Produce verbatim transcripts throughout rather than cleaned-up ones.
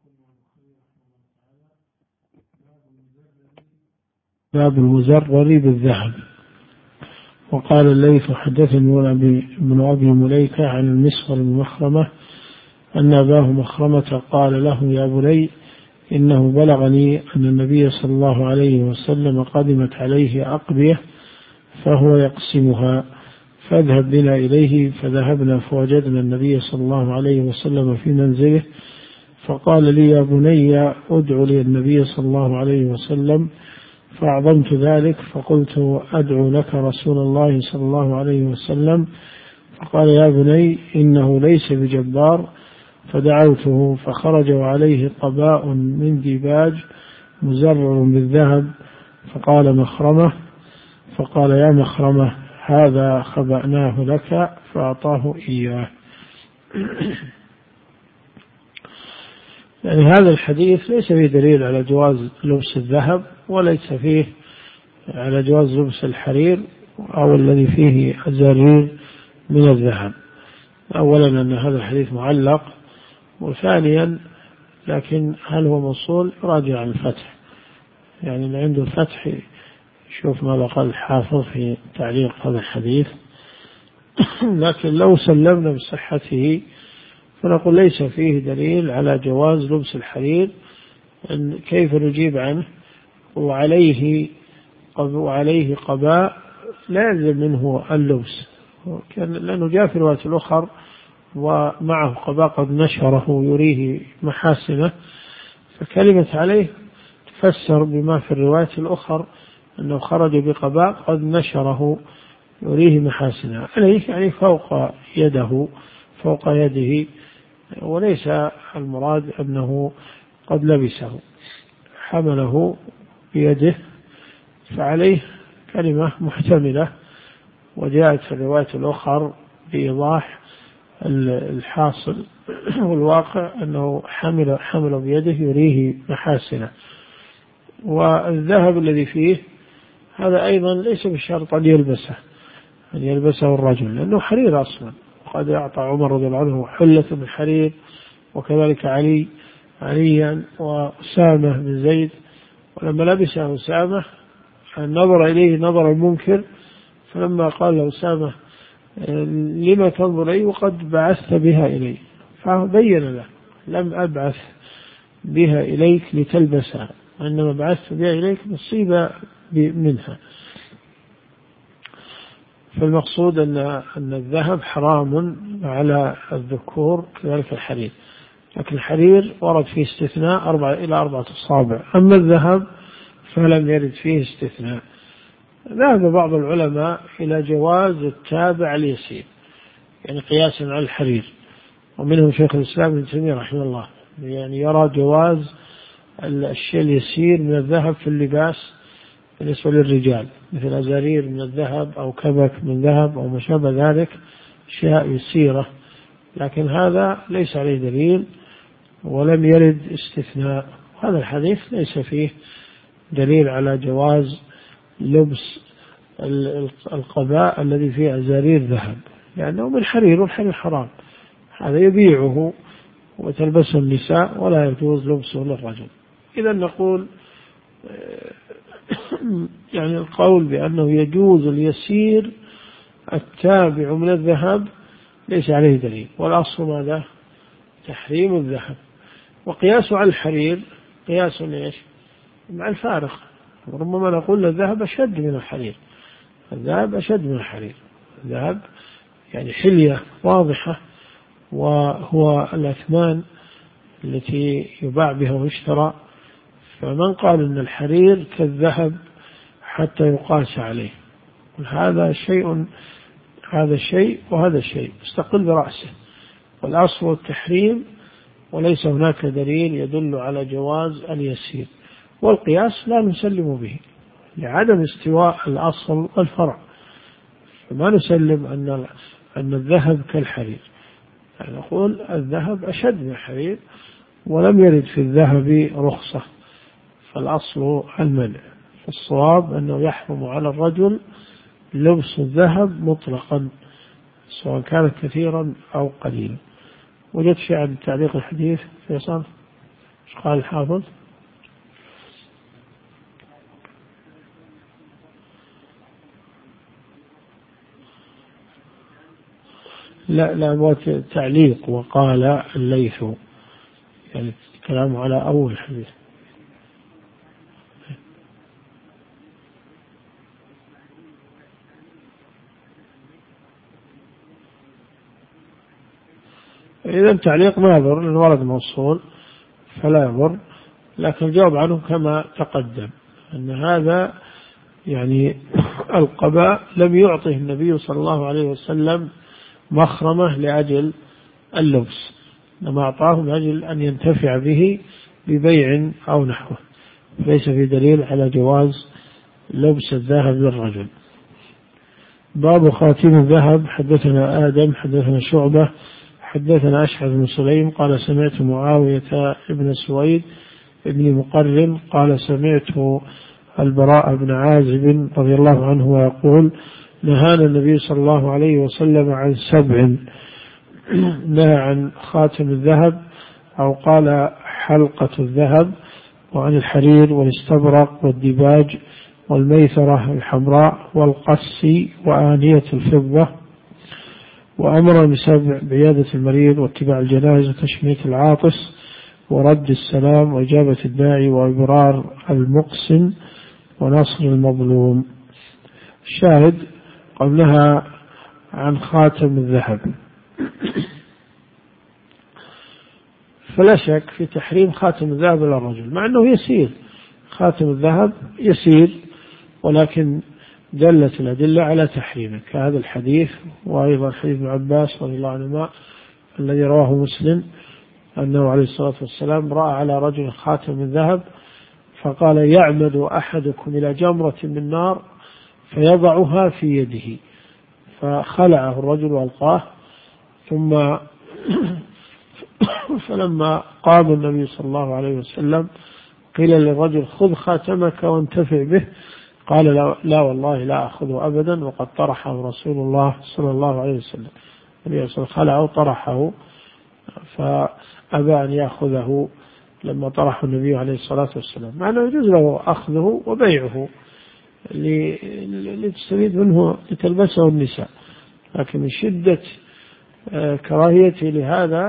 باب المزرر بالذهب. وقال الليث حدثني ابن أبي مليكة عن المسور بن مخرمة أن أباه مخرمة قال له يا بني إنه بلغني أن النبي صلى الله عليه وسلم قدمت عليه أقبية فهو يقسمها فاذهب بنا إليه. فذهبنا فوجدنا النبي صلى الله عليه وسلم في منزله فقال لي يا بني أدعو لي النبي صلى الله عليه وسلم فأعظمت ذلك فقلت أدعو لك رسول الله صلى الله عليه وسلم. فقال يا بني إنه ليس بجبار. فدعوته فخرج وعليه قباء من ديباج مزرر بالذهب. فقال مخرمة فقال يا مخرمة هذا خبأناه لك فأعطاه إياه. يعني هذا الحديث ليس فيه دليل على جواز لبس الذهب وليس فيه على جواز لبس الحرير أو الذي فيه أزارير من الذهب. أولا أن هذا الحديث معلق، وثانيا لكن هل هو موصول؟ راجع عن الفتح، يعني اللي عنده الفتح شوف ماذا قال الحافظ في تعليق هذا الحديث. لكن لو سلمنا بصحته فنقول ليس فيه دليل على جواز لبس الحرير. كيف نجيب عنه؟ وعليه وعليه قباء لا يلزم منه اللبس، لأنه جاء في الرواية الأخرى ومعه قباء قد نشره يريه محاسنه، فكلمة عليه تفسر بما في الرواية الأخرى أنه خرج بقباء قد نشره يريه محاسنه، عليه يعني فوق يده فوق يده، وليس المراد أنه قد لبسه، حمله بيده، فعليه كلمة محتملة. وجاءت في الرواية الأخرى بإيضاح الحاصل والواقع أنه حمل حمل بيده يريه محاسنه. والذهب الذي فيه هذا أيضا ليس بالشرط أن يلبسه أن يلبسه الرجل، لأنه حرير أصلا، وقد أعطى عمر رضي الله عنه حلة من حرير، وكذلك علي عليا وأسامة بن زيد. ولما لبسه أسامة نظر إليه نظر المنكر، فلما قال له أسامة لما تنظر إلي وقد بعثت بها إلي، فبين له لم أبعث بها إليك لتلبسها، وإنما بعثت بها إليك نصيب منها. فالمقصود أن أن الذهب حرام على الذكور كذلك الحرير، لكن الحرير ورد فيه استثناء أربعة إلى أربعة أصابع، أما الذهب فلم يرد فيه استثناء. ذهب بعض العلماء إلى جواز التابع اليسير، يعني قياسا على الحرير، ومنهم شيخ الإسلام ابن تيمية رحمه الله، يعني يرى جواز الشيء اليسير من الذهب في اللباس بالنسبة للرجال، مثل أزارير من الذهب أو كبك من ذهب أو ما شابه ذلك، أشياء يسيرة، لكن هذا ليس عليه دليل ولم يرد استثناء. هذا الحديث ليس فيه دليل على جواز لبس القباء الذي فيه أزارير ذهب، لأنه من حرير، والحرير حرام، هذا يبيعه وتلبسه النساء ولا يجوز لبسه للرجل. إذا نقول يعني القول بأنه يجوز اليسير التابع من الذهب ليس عليه دليل، والأصل ماذا؟ تحريم الذهب. وقياس على الحرير قياس إيش؟ مع الفارق، وربما نقول الذهب أشد من الحرير، الذهب أشد من الحرير، الذهب يعني حلية واضحة، وهو الأثمان التي يباع بها ويشترى. فمن قال أن الحرير كالذهب حتى يقاس عليه، هذا شيء هذا شيء وهذا شيء مستقل برأسه، والأصل التحريم، وليس هناك دليل يدل على جواز اليسير. والقياس لا نسلم به لعدم استواء الأصل والفرع، فما نسلم أن أن الذهب كالحرير، يعني نقول الذهب أشد من الحرير، ولم يرد في الذهب رخصة، فالأصل المنع. فالصواب أنه يحرم على الرجل لبس الذهب مطلقا سواء كان كثيرا أو قليلا. وجدت في عن تعليق الحديث فيصل ايش قال الحافظ؟ لا لا، هو تعليق وقال الليث، يعني كلام على أول حديث. إذا تعليق ما يضر، لأن ورد موصول فلا يضر، لكن الجواب عنه كما تقدم أن هذا يعني القباء لم يعطه النبي صلى الله عليه وسلم مخرمة لأجل اللبس، إنما أعطاه لأجل أن ينتفع به ببيع أو نحوه، ليس في دليل على جواز لبس الذهب للرجل. باب خاتم الذهب. حدثنا آدم حدثنا شعبة حدثنا أشعث بن سليم قال سمعت معاوية ابن سويد ابن مقرن قال سمعت البراء بن عازب رضي الله عنه يقول نهانا النبي صلى الله عليه وسلم عن سبع، نهى عن خاتم الذهب أو قال حلقة الذهب، وعن الحرير والاستبرق والديباج والميثرة الحمراء والقص وآنية الفضة، وأمر بسبع بعيادة المريض واتباع الجنائز وتشميت العاطس ورد السلام وإجابة الداعي وإبرار المقسم ونصر المظلوم. الشاهد قبلها عن خاتم الذهب. فلا شك في تحريم خاتم الذهب للرجل، مع أنه يسير، خاتم الذهب يسير، ولكن دلت الأدلة على تحريمه كهذا الحديث، وأيضا حديث ابن عباس رضي الله عنهما الذي رواه مسلم أنه عليه الصلاة والسلام رأى على رجل خاتم من ذهب فقال يعمد أحدكم إلى جمرة من نار فيضعها في يده، فخلعه الرجل وألقاه، ثم فلما قام النبي صلى الله عليه وسلم قيل للرجل خذ خاتمك وانتفع به، قال لا والله لا أخذه أبدا وقد طرحه رسول الله صلى الله عليه وسلم. النبي صلى الله عليه وسلم خلعه طرحه، فأبى أن يأخذه لما طرحه النبي عليه الصلاة والسلام، مع أنه يجوز له أخذه وبيعه لتستفيد منه لتلبسه النساء، لكن من شدة كراهيته لهذا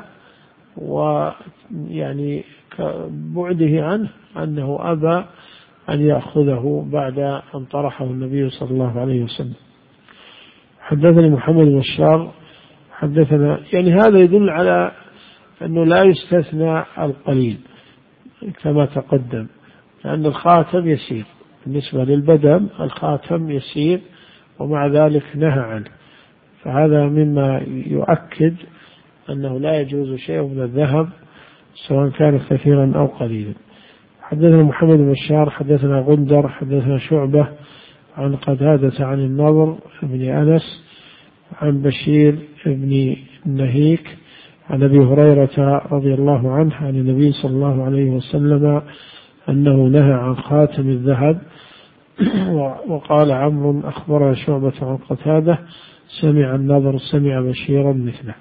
ويعني بعده عنه أنه أبى أن يأخذه بعد أن طرحه النبي صلى الله عليه وسلم. حدثني محمد بن بشار حدثنا، يعني هذا يدل على أنه لا يستثنى القليل كما تقدم، لأن الخاتم يسير بالنسبة للبدن، الخاتم يسير ومع ذلك نهى عنه، فهذا مما يؤكد أنه لا يجوز شيء من الذهب سواء كان كثيرا أو قليلا. حدثنا محمد بن بشار حدثنا غندر حدثنا شعبة عن قتادة عن النضر بن أنس عن بشير بن نهيك عن أبي هريرة رضي الله عنه عن النبي صلى الله عليه وسلم أنه نهى عن خاتم الذهب. وقال عمرو أخبر شعبة عن قتادة سمع النضر سمع بشيرا مثله.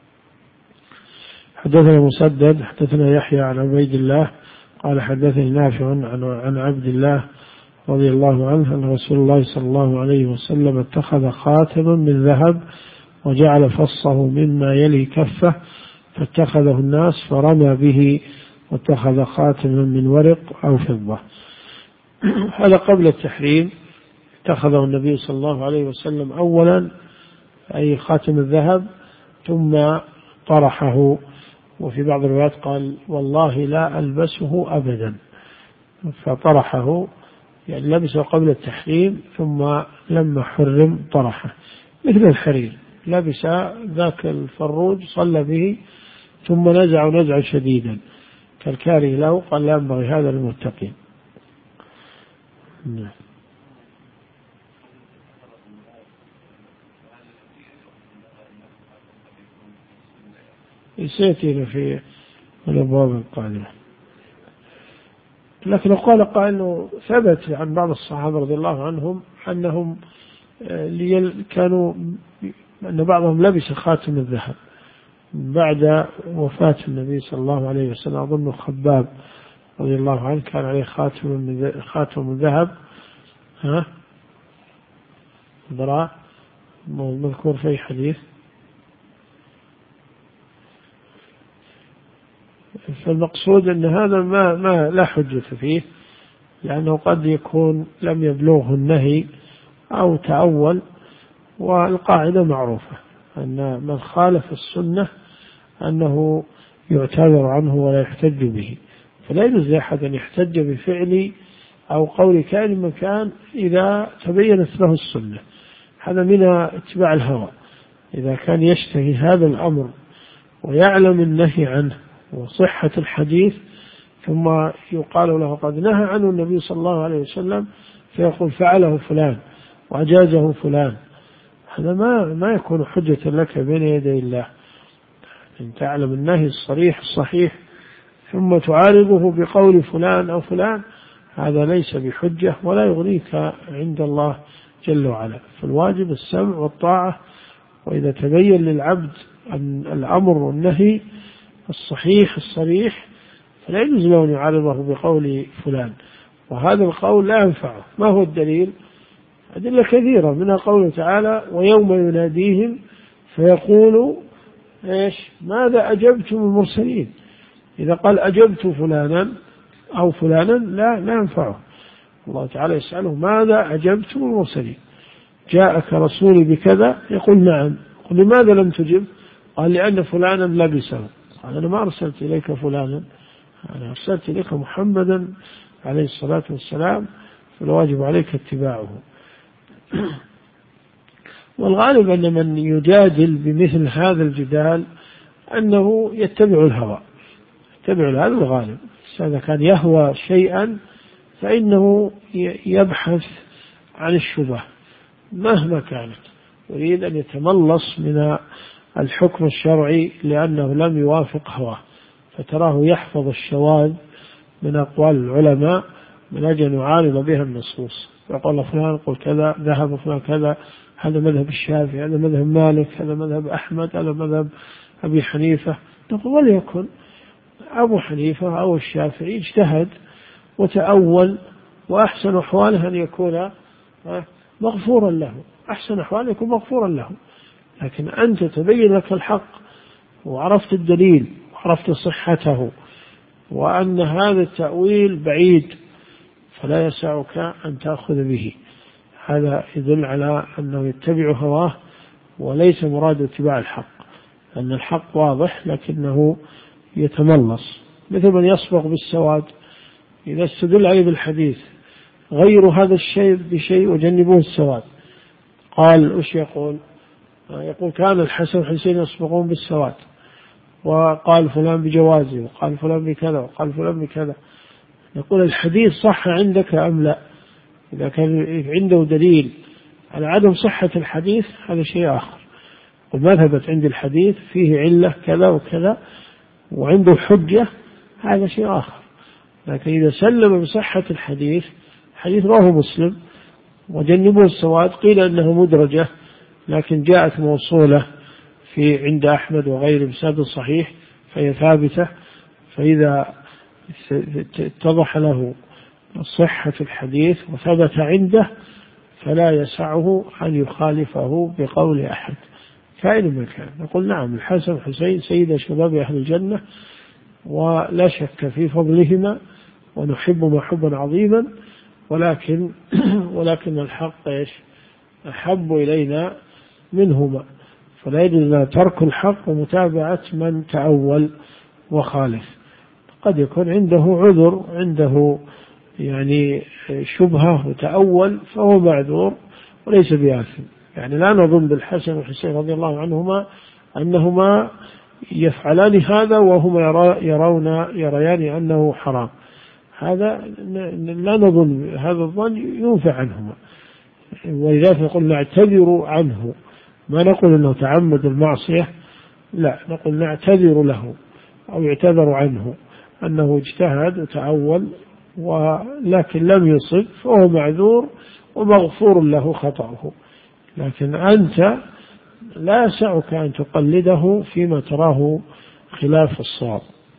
حدثنا مسدد حدثنا يحيى عن عبيد الله قال حدثني نافع عن عبد الله رضي الله عنه أن رسول الله صلى الله عليه وسلم اتخذ خاتما من ذهب وجعل فصه مما يلي كفه فاتخذه الناس فرمى به واتخذ خاتما من ورق أو فضة. هذا قبل التحريم، اتخذه النبي صلى الله عليه وسلم أولا أي خاتم الذهب ثم طرحه، وفي بعض الروايات قال والله لا ألبسه أبدا، فطرحه يعني لبسه قبل التحريم ثم لما حرم طرحه، مثل الحرير لبس ذاك الفروج صلى به ثم نزع نزعا شديدا كالكاره له، قال لا ينبغي هذا للمتقين. سيأتينا في الأبواب القادمة. لكن قال قال أنه ثبت عن بعض الصحابة رضي الله عنهم أنهم كانوا أن بعضهم لبس خاتم الذهب بعد وفاة النبي صلى الله عليه وسلم. أظن خباب رضي الله عنه كان عليه خاتم من خاتم من ذهب، ها ذراع مذكور في حديث. فالمقصود أن هذا ما ما لا حجة فيه، لأنه قد يكون لم يبلغه النهي أو تأول، والقاعدة معروفة أن من خالف السنة أنه يعتذر عنه ولا يحتج به، فلا يجوز لأحد أن يحتج بفعل أو قول كائن من كان إذا تبينت له السنة. هذا من اتباع الهوى. إذا كان يشتهي هذا الأمر ويعلم النهي عنه وصحة الحديث، ثم يقال له قد نهى عنه النبي صلى الله عليه وسلم، فيقول فعله فلان وأجازه فلان، هذا ما ما يكون حجة لك بين يدي الله. إن تعلم النهي الصريح الصحيح ثم تعارضه بقول فلان أو فلان، هذا ليس بحجة ولا يغنيك عند الله جل وعلا. فالواجب السمع والطاعة، وإذا تبين للعبد أن الأمر والنهي الصحيح الصريح فلا يجوز له أن يعارضه بقول فلان، وهذا القول لا ينفعه. ما هو الدليل؟ أدلة كثيرة، منها قوله تعالى ويوم يناديهم فيقول إيش ماذا أجبتم المرسلين. إذا قال أجبت فلانا أو فلانا لا لا ينفعه. الله تعالى يسأله ماذا أجبتم المرسلين، جاءك رسولي بكذا، يقول نعم، قل لماذا لم تجب؟ قال لأن فلانا لبسه. قال أنا ما أرسلت إليك فلانا، أنا أرسلت إليك محمدا عليه الصلاة والسلام، فالواجب عليك اتباعه. والغالب أن من يجادل بمثل هذا الجدال أنه يتبع الهوى، يتبع هذا الغالب. إذا كان يهوى شيئا فإنه يبحث عن الشبه مهما كانت، يريد أن يتملص من الحكم الشرعي لأنه لم يوافق هواه، فتراه يحفظ الشواذ من أقوال العلماء من أجل أن يعارض بها النصوص، يقول فلان قل كذا، ذهب فلان كذا، هذا مذهب الشافعي، هذا مذهب مالك، هذا مذهب أحمد، هذا مذهب أبي حنيفة. نقول وليكن أبو حنيفة أو الشافعي اجتهد وتأول، وأحسن أحواله أن يكون مغفورا له، أحسن أحواله يكون مغفورا له. لكن أنت تبين لك الحق وعرفت الدليل وعرفت صحته وأن هذا التأويل بعيد، فلا يسعك أن تأخذ به. هذا يدل على أنه يتبع هواه وليس مراد اتباع الحق، أن الحق واضح لكنه يتملص، مثل من يصبغ بالسواد. إذا استدل عليه بالحديث غير هذا الشيء بشيء وجنبوه السواد، قال وش يقول؟ يقول كان الحسن والحسين يصبغون بالسواد، وقال فلان بجوازه، وقال فلان بكذا، وقال فلان بكذا. يقول الحديث صح عندك أم لا؟ إذا كان عنده دليل على عدم صحة الحديث هذا شيء آخر، وما ثبت عند الحديث فيه علة كذا وكذا وعنده حجة، هذا شيء آخر. لكن إذا سلم بصحة الحديث، حديث رواه مسلم وجنبه السواد، قيل أنه مدرجة لكن جاءت موصولة في عند أحمد وغيره بسند صحيح فهي ثابتة، فإذا اتضح له صحة الحديث وثبت عنده فلا يسعه أن يخالفه بقول أحد كائن من كان. نقول نعم الحسن والحسين سيد شباب أهل الجنة ولا شك في فضلهما ونحبهما حبا عظيما، ولكن ولكن الحق إيش أحب إلينا منهما، فلا يجوز لنا ترك الحق ومتابعة من تأول وخالف. قد يكون عنده عذر، عنده يعني شبهة وتأول فهو معذور وليس بآثم. يعني لا نظن بالحسن والحسين رضي الله عنهما أنهما يفعلان هذا وهما يرون يريان أنه حرام، هذا لا نظن، هذا الظن ينفع عنهما. ولذلك نقول نعتذر عنه، ما نقول أنه تعمد المعصية، لا، نقول نعتذر له أو يعتذر عنه أنه اجتهد وتأول ولكن لم يصب، فهو معذور ومغفور له خطأه. لكن أنت لا يسعك أن تقلده فيما تراه خلاف الصواب.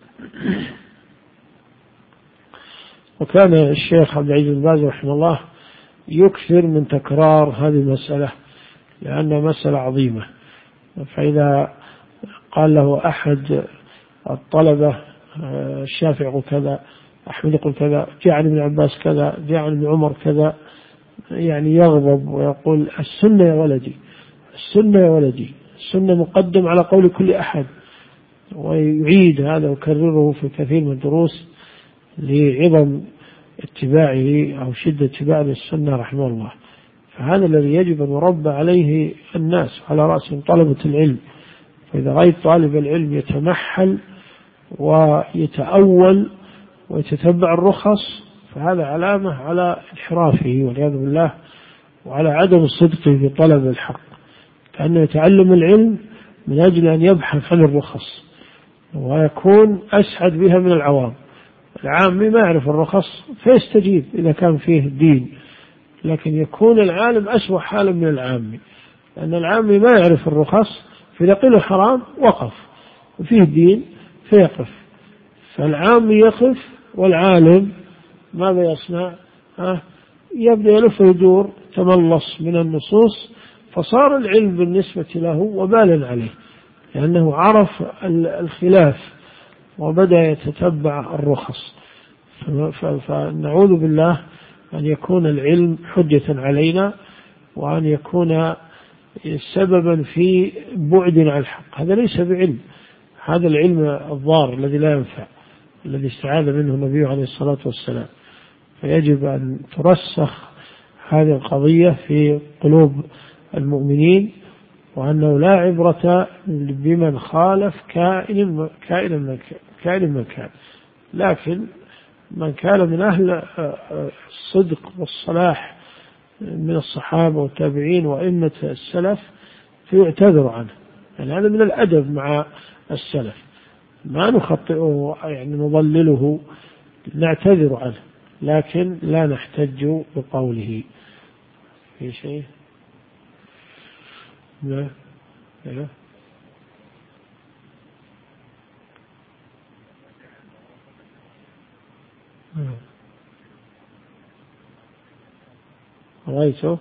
وكان الشيخ عبد العزيز بن باز رحمه الله يكثر من تكرار هذه المسألة لأنها مسألة عظيمة. فإذا قال له أحد الطلبة الشافعي يقول كذا، أحمد يقول كذا، جاء عن ابن عباس كذا، جاء عن ابن عمر كذا، يعني يغضب ويقول السنة يا ولدي، السنة يا ولدي، السنة مقدم على قول كل أحد، ويعيد هذا ويكرره في كثير من الدروس لعظم اتباعه أو شدة اتباعه للسنة رحمه الله. فهذا الذي يجب أن يربى عليه الناس، على رأسهم طلبة العلم. فإذا رأيت طالب العلم يتمحل ويتأول ويتتبع الرخص فهذا علامة على انحرافه والعياذ بالله، وعلى عدم صدقه في طلب الحق، كأنه يتعلم العلم من أجل أن يبحث عن الرخص ويكون أسعد بها من العوام. العام ما يعرف الرخص فيستجيب إذا كان فيه دين، لكن يكون العالم أسوأ حالا من العام، لأن العام ما يعرف الرخص فإذا قيل حرام وقف، وفيه دين فيقف. فالعام يقف والعالم ماذا يصنع؟ ها؟ يبدأ يلف ويدور تملص من النصوص، فصار العلم بالنسبة له وبالا عليه لأنه عرف الخلاف وبدأ يتتبع الرخص. فنعوذ بالله أن يكون العلم حجة علينا وأن يكون سببا في بعد عن الحق. هذا ليس بعلم، هذا العلم الضار الذي لا ينفع، الذي استعاذ منه النبي عليه الصلاة والسلام. فيجب أن ترسخ هذه القضية في قلوب المؤمنين، وأنه لا عبرة بمن خالف كائن كائن من كائن من كان، لكن من كان من أهل الصدق والصلاح من الصحابة والتابعين وأئمة السلف فيعتذر عنه. يعني هذا من الأدب مع السلف، ما نخطئه يعني نضلله، نعتذر عنه لكن لا نحتج بقوله. في شيء؟ لا لا رأيته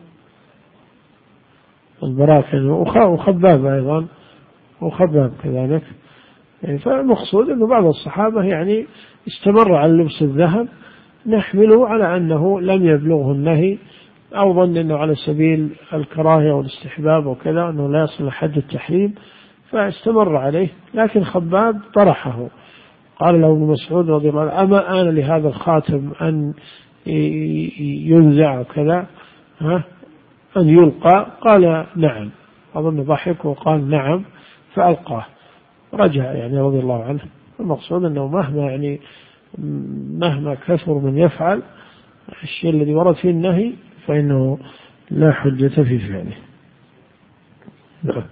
البراكن وخباب أيضا، وخباب كذلك. فالمقصود أنه بعض الصحابة يعني استمر على لبس الذهب، نحمله على أنه لم يبلغه النهي أو ظن أنه على سبيل الكراهية والاستحباب وكذا، أنه لا يصل حد التحريم فاستمر عليه. لكن خباب طرحه، قال له ابن مسعود رضي الله عنه أما آن لهذا الخاتم أن ينزع وكذا، ها أن يلقى؟ قال نعم، أظن ضحك وقال نعم فألقاه، رجع يعني رضي الله عنه. المقصود أنه مهما يعني مهما كثر من يفعل الشيء الذي ورد فيه النهي فإنه لا حجة في فعله. نعم.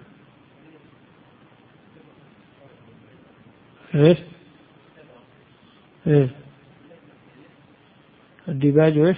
إيه إيه الديباج إيه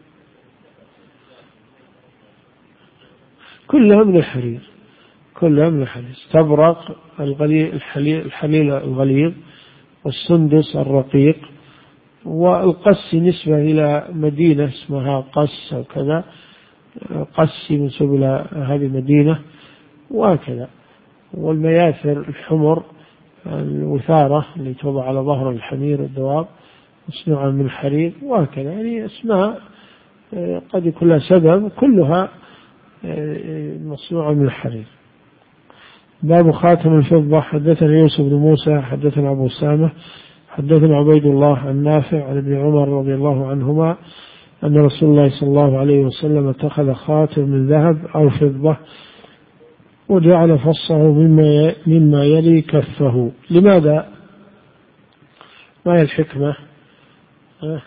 كلها من الحرير، كلها من الحرير، استبرق الغليل الحليل, الحليل الغليظ والسندس الرقيق، والقس نسبة إلى مدينة اسمها قس أو كذا، قس منسوب إلى هذه المدينة وهكذا. والمياثر الحمر الوثارة اللي توضع على ظهر الحمير الدواب مصنوعة من الحرير وهكذا. يعني اسماء قد يكون لها سبب، كلها مصنوعة من الحرير. باب خاتم الفضة. حدثنا يوسف بن موسى حدثنا أبو سامة حدثنا عبيد الله عن نافع عن ابن عمر رضي الله عنهما أن رسول الله صلى الله عليه وسلم اتخذ خاتم من ذهب أو فضة وجعل فصه مما مما يلي كفه. لماذا؟ ما هي الحكمة؟ أه؟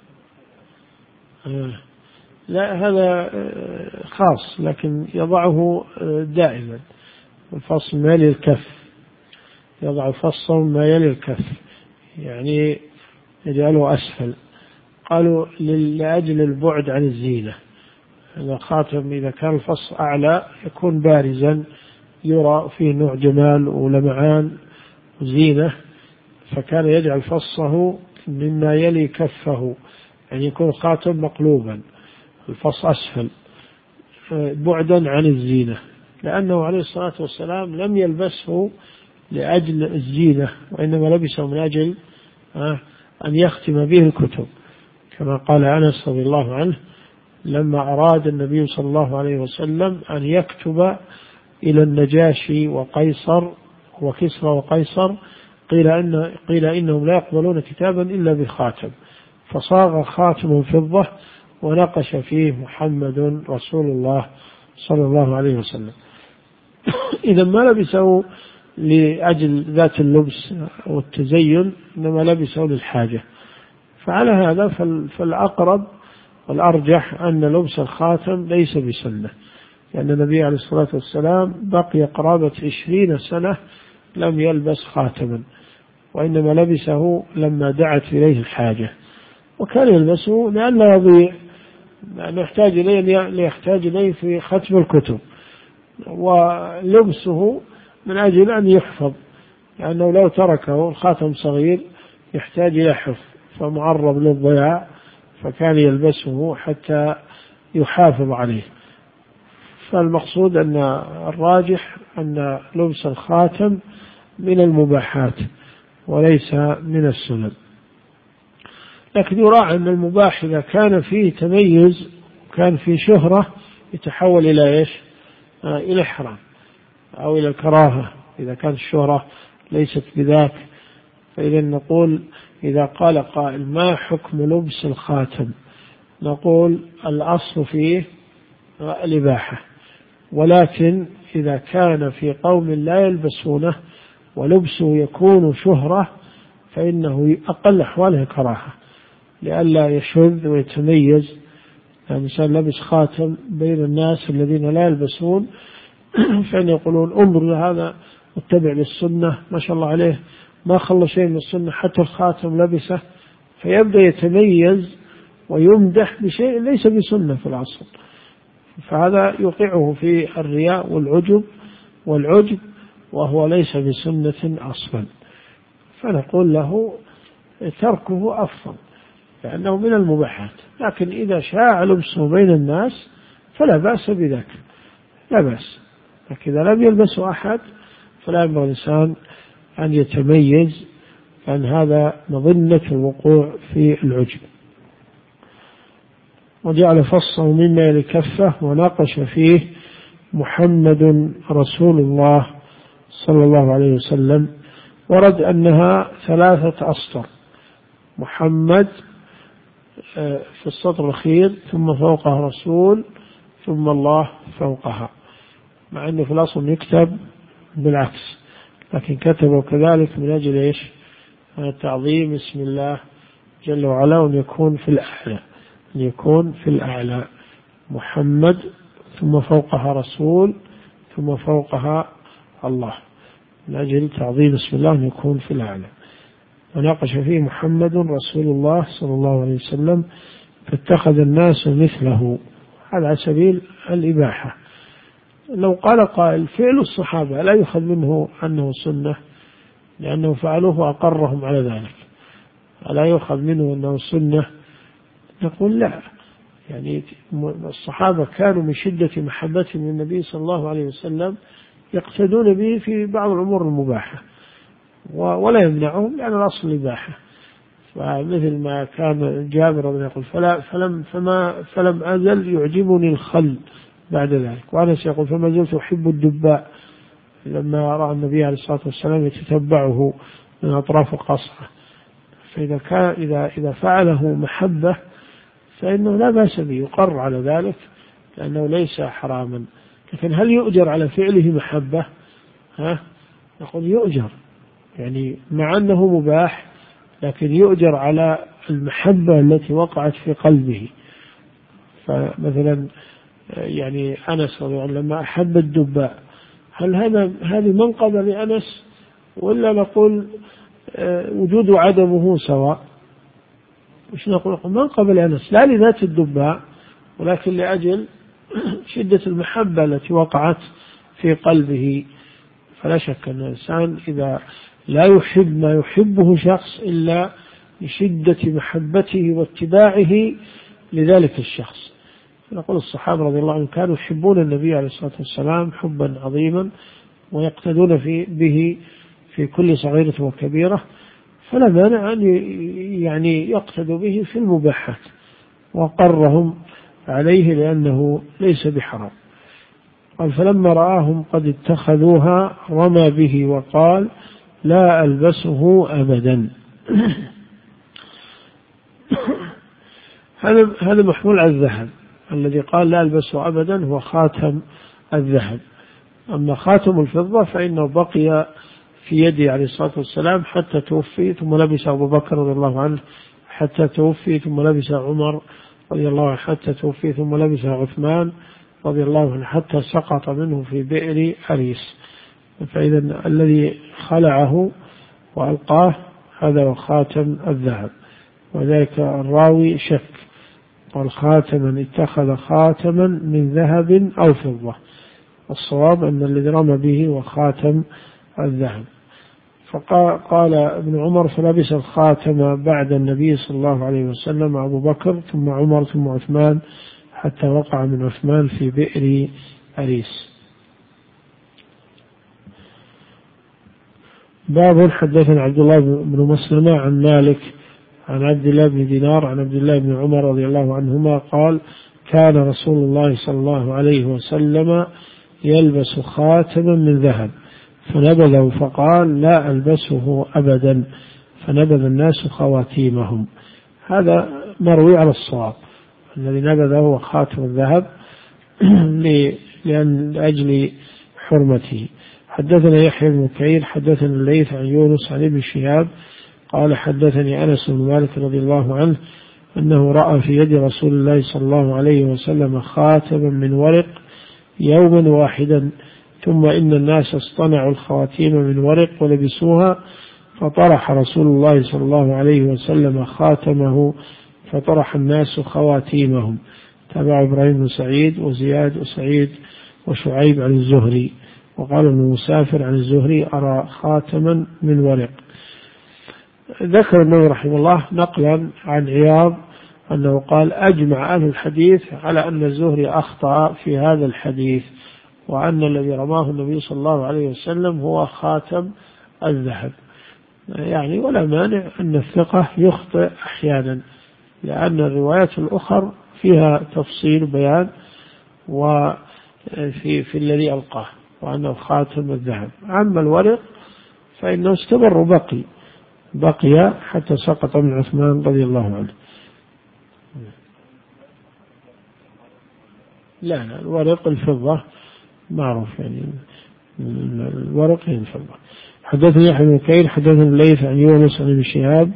أه. لا هذا خاص، لكن يضعه دائما الفصل ما يلي الكف، يضع فصه ما يلي الكف يعني يجعله أسفل. قالوا لأجل البعد عن الزينة، الخاتم إذا كان الفص أعلى يكون بارزا يرى فيه نوع جمال ولمعان وزينة، فكان يجعل فصه مما يلي كفه، يعني يكون خاتم مقلوبا الفص أسفل بعدا عن الزينة، لأنه عليه الصلاة والسلام لم يلبسه لأجل الزينة، وإنما لبسه من أجل أن يختم به الكتب، كما قال أنس رضي الله عنه لما أراد النبي صلى الله عليه وسلم أن يكتب إلى النجاشي وقيصر وكسرى وقيصر قيل, إن قيل إنهم لا يقبلون كتابا إلا بخاتم، فصاغ خاتم فضة ونقش فيه محمد رسول الله صلى الله عليه وسلم. إذا ما لبسه لأجل ذات اللبس والتزين، إنما لبسه للحاجة. فعلى هذا فالأقرب والأرجح أن لبس الخاتم ليس بسنة، لأن النبي عليه الصلاة والسلام بقي قرابة عشرين سنة لم يلبس خاتما، وإنما لبسه لما دعت إليه الحاجة، وكان يلبسه لأنه يضيع، لأنه يحتاج إليه ليحتاج إليه في ختم الكتب، ولبسه من أجل أن يحفظ، لأنه لو تركه الخاتم صغير يحتاج إلى حفظ فمعرض للضياع، فكان يلبسه حتى يحافظ عليه. فالمقصود أن الراجح أن لبس الخاتم من المباحات وليس من السنن، لكن يراعى أن المباح إذا كان فيه تميز وكان فيه شهرة يتحول إلى إيش؟ آه إلى حرام أو إلى الكراهة إذا كانت الشهرة ليست بذاك. فإذا نقول إذا قال قائل ما حكم لبس الخاتم، نقول الأصل فيه الإباحة، ولكن إذا كان في قوم لا يلبسونه ولبسه يكون شهرة فإنه أقل أحواله كراهة، لئلا يشذ ويتميز. يعني الإنسان لبس خاتم بين الناس الذين لا يلبسون فإن يقولون انظر هذا متبع للسنة ما شاء الله عليه ما خلى شيء من السنة حتى الخاتم لبسه، فيبدأ يتميز ويمدح بشيء ليس بسنة في العصر، فهذا يوقعه في الرياء والعجب والعجب وهو ليس بسنة أصلا، فنقول له تركه أفضل لأنه من المباحات. لكن إذا شاع لبسه بين الناس فلا بأس بذلك، لا بأس، لكن إذا لم يلبسه أحد فلا ينبغي الإنسان أن يتميز، لأن هذا مظنة الوقوع في العجب. وجعل فصه مما يلي كفه وناقش فيه محمد رسول الله صلى الله عليه وسلم. ورد أنها ثلاثة أسطر، محمد في السطر الأخير ثم فوقها رسول ثم الله فوقها، مع أنه في الأصل يكتب بالعكس، لكن كتبوا كذلك من أجل إيش؟ تعظيم اسم الله جل وعلا وأن يكون في الأعلى، أن يكون في الأعلى محمد ثم فوقها رسول ثم فوقها الله، من أجل تعظيم اسم الله أن يكون في الأعلى. وناقش فيه محمد رسول الله صلى الله عليه وسلم فاتخذ الناس مثله، على سبيل الإباحة. لو قال قائل فعل الصحابة لا يؤخذ منه أنه سنة لأنه فعلوه وأقرهم على ذلك، ألا يؤخذ منه أنه سنة؟ نقول لا، يعني الصحابة كانوا من شدة محبتهم للنبي صلى الله عليه وسلم يقتدون به في بعض الأمور المباحة ولا يمنعهم لأن الأصل الإباحة. فمثل ما كان جابر رضي الله عنه يقول فلا فلم فما فلم أزل يعجبني الخل بعد ذلك، وأنا سيقول فما زلت أحب الدباء لما رأى النبي عليه الصلاة والسلام يتتبعه من أطراف قصعه. فإذا كان إذا إذا فعله محبة فإنه لا بأس به، يقر على ذلك لأنه ليس حراما. لكن هل يؤجر على فعله محبة؟ ها نقول يؤجر، يعني مع أنه مباح لكن يؤجر على المحبة التي وقعت في قلبه. فمثلا يعني أنس رضي الله عنه لما أحب الدباء، هل هذا هذه منقبة لأنس ولا نقول وجود وعدمه سواء؟ مش نقول منقبة لأنس لا لذات الدباء ولكن لأجل شدة المحبة التي وقعت في قلبه. فلا شك أن الإنسان إذا لا يحب ما يحبه شخص إلا لشدة محبته واتباعه لذلك الشخص. نقول الصحابة رضي الله عنهم كانوا يحبون النبي عليه الصلاة والسلام حبا عظيما ويقتدون في به في كل صغيرة وكبيرة، فلا مانع أن يعني يقتدوا به في المباحات، وقرهم عليه لأنه ليس بحرام. قال فلما رآهم قد اتخذوها رمى به وقال لا ألبسه أبدا. هذا هذا محمول على الذهب. الذي قال لا ألبسه أبدا هو خاتم الذهب. أما خاتم الفضة فإنه بقي في يده عليه الصلاة والسلام حتى توفي، ثم لبس أبو بكر رضي الله عنه حتى توفي، ثم لبس عمر رضي الله عنه حتى توفي، ثم لبس عثمان رضي الله عنه حتى سقط منه في بئر أريس. فإذا الذي خلعه وألقاه هذا هو خاتم الذهب. وذلك الراوي شك، قال خاتما اتخذ خاتما من ذهب أو فضة. الصواب أن الذي رمى به هو خاتم الذهب. فقال ابن عمر فلبس الخاتم بعد النبي صلى الله عليه وسلم أبو بكر ثم عمر ثم عثمان حتى وقع من عثمان في بئر أريس. باب حدثنا عبد الله بن مسلمة عن مالك عن عبد الله بن دينار عن عبد الله بن عمر رضي الله عنهما قال كان رسول الله صلى الله عليه وسلم يلبس خاتما من ذهب فنبذه فقال لا ألبسه أبدا، فنبذ الناس خواتيمهم. هذا مروي على الصواب، الذي نبذه هو خاتم الذهب لأن لأجل حرمته. حدثنا يحيى بن كثير حدثنا الليث عن يونس عن ابن شهاب قال حدثني أنس بن مالك رضي الله عنه أنه رأى في يد رسول الله صلى الله عليه وسلم خاتما من ورق يوما واحدا، ثم إن الناس اصطنعوا الخواتيم من ورق ولبسوها، فطرح رسول الله صلى الله عليه وسلم خاتمه فطرح الناس خواتيمهم. تابع إبراهيم بن سعيد وزياد وسعيد وشعيب عن الزهري. وقال ابن مسافر عن الزهري أرى خاتما من ورق. ذكر النووي رحمه الله نقلا عن عياض أنه قال أجمع أهل الحديث على أن الزهري أخطأ في هذا الحديث، وأن الذي رماه النبي صلى الله عليه وسلم هو خاتم الذهب. يعني ولا مانع أن الثقة يخطئ أحيانا، لأن الروايات الأخرى فيها تفصيل بيان وفي في الذي ألقاه وأنه خاتم الذهب. أما الورق فإنه استمر بقي بقي حتى سقط من عثمان رضي الله عنه. لا لا الورق الفضة معروف، يعني الورق هي الفضة. حدثني يحيى بن كثير حدثني الليث عن يونس عن ابن شهاب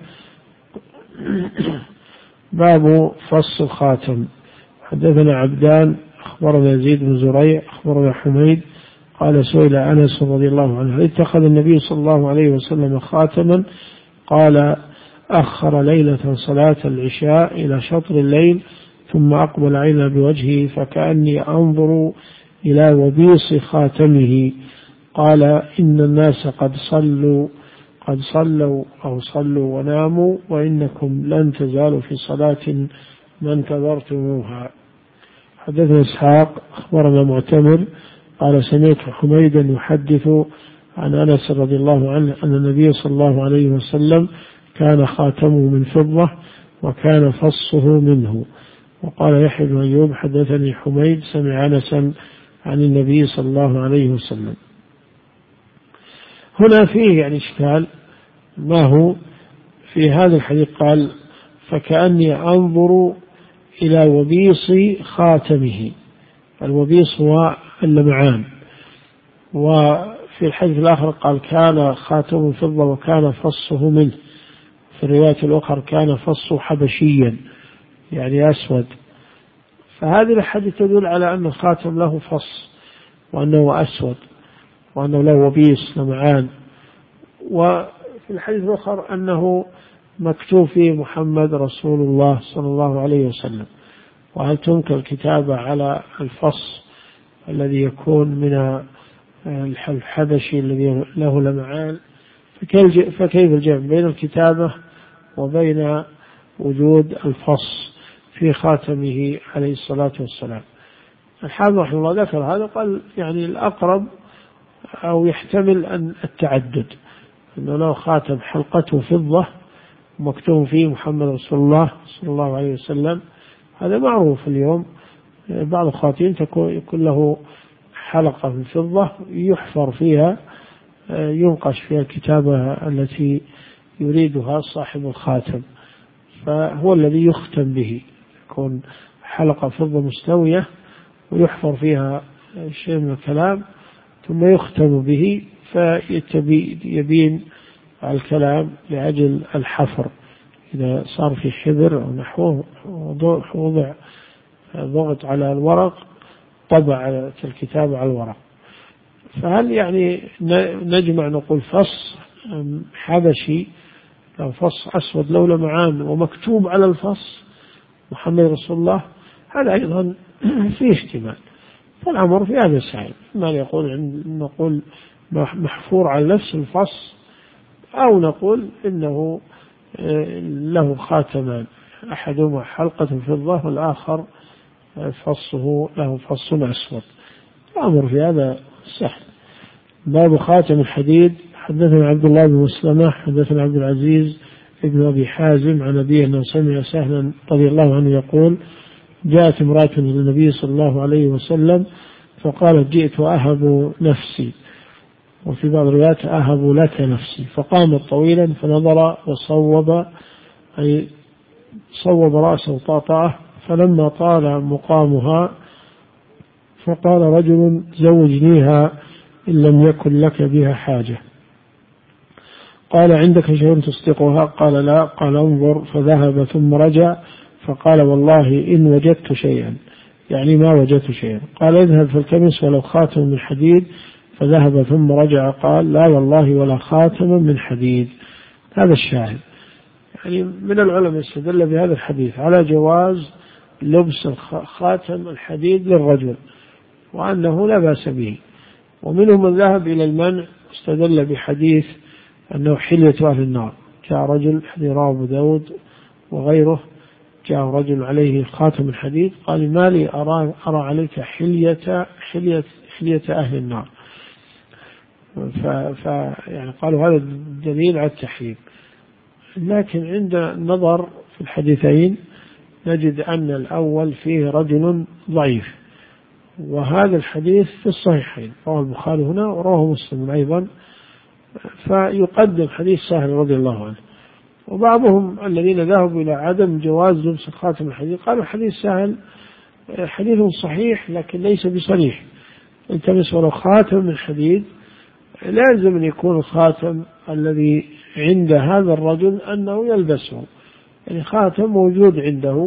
باب فص الخاتم. حدثنا عبدان أخبرنا يزيد بن زريع أخبرنا حميد قال سئل أنس رضي الله عنه هل اتخذ النبي صلى الله عليه وسلم خاتما؟ قال أخر ليلة صلاة العشاء إلى شطر الليل ثم أقبل عينا بوجهه فكأني أنظر إلى وبيص خاتمه. قال إن الناس قد صلوا قد صلوا أو صلوا وناموا وإنكم لن تزالوا في صلاة ما انتظرتموها. حدثنا إسحاق أخبرنا معتمر قال سمعت حميدا يحدث عن أنس رضي الله عنه أن النبي صلى الله عليه وسلم كان خاتمه من فضة وكان فصه منه. وقال يحيى بن أيوب حدثني حميد سمع أنسا عن النبي صلى الله عليه وسلم. هنا فيه يعني إشكال، ما هو في هذا الحديث؟ قال فكأني أنظر إلى وبيص خاتمه. الوبيص هو اللمعان. وفي الحديث الآخر قال كان خاتم فضة وكان فصه منه. في الرواية الأخرى كان فصه حبشيا يعني أسود. فهذه الحديث تدل على أن الخاتم له فص وأنه أسود وأنه له وبيص لمعان. وفي الحديث الآخر أنه مكتوب فيه محمد رسول الله صلى الله عليه وسلم. وهل تنكر الكتابة على الفص الذي يكون من الحبشي الذي له لمعان، فكيف الجمع بين الكتابة وبين وجود الفص في خاتمه عليه الصلاة والسلام؟ الحافظ رحمه الله ذكر هذا، قال يعني الأقرب أو يحتمل أن التعدد، أنه لو خاتم حلقته فضة مكتوب فيه محمد رسول الله صلى الله عليه وسلم، هذا معروف اليوم، بعض الخاتم يكون له حلقة من فضة يحفر فيها، ينقش فيها الكتابة التي يريدها صاحب الخاتم، فهو الذي يختم به، يكون حلقة فضة مستوية ويحفر فيها شيء من الكلام ثم يختم به، فيبين الكلام لأجل الحفر، إذا صار في حبر أو نحوه وضع ضغط على الورق طبع الكتاب على الورق. فهل يعني نجمع نقول فص حبشي أو فص أسود له لمعان ومكتوب على الفص محمد رسول الله؟ هذا أيضا فيه احتمال، فالأمر في هذا سهل، ما يقول نقول محفور على نفس الفص، أو نقول إنه له خاتمان، أحدهما حلقة فضة والآخر فصه له فص أسود، الأمر في هذا سهل. باب خاتم الحديد. حدثنا عبد الله بن مسلمة حدثنا عبد العزيز ابن أبي حازم عن أبيه أنه سمع سهلا رضي الله عنه يقول: جاءت امرأة للنبي صلى الله عليه وسلم فقالت: جئت أهب نفسي، وفي بعض الروايات أهب لك نفسي، فقام طويلا فنظر وصوب، أي صوب رأسه طاطعه، فلما طال مقامها فقال رجل: زوجنيها إن لم يكن لك بها حاجة. قال: عندك شيء تصدقها؟ قال: لا. قال: انظر. فذهب ثم رجع فقال: والله إن وجدت شيئا، يعني ما وجدت شيئا. قال: اذهب فالتمس ولو خاتم من حديد، فذهب ثم رجع قال: لا والله ولا خاتم من حديد. هذا الشاهد، يعني من العلماء استدل بهذا الحديث على جواز لبس خاتم الحديد للرجل وأنه لا بأس به، ومنهم من ذهب إلى المنع، استدل بحديث أنه حلية أهل النار. جاء رجل، حديث رواه أبو داود وغيره، جاء رجل عليه خاتم الحديد قال: ما لي أرى, أرى عليك حلية, حلية, حلية أهل النار، ف, ف يعني قالوا هذا دليل على التحريم. لكن عند النظر في الحديثين نجد أن الأول فيه رجل ضعيف، وهذا الحديث في الصحيحين، رواه البخاري هنا ورواه مسلم أيضا، فيقدم حديث سهل رضي الله عنه. وبعضهم الذين ذهبوا إلى عدم جواز لبس خاتم الحديد قالوا حديث سهل حديث صحيح لكن ليس بصريح، التمس ولو خاتم من حديد، لازم أن يكون الخاتم الذي عند هذا الرجل أنه يلبسه، يعني خاتم موجود عنده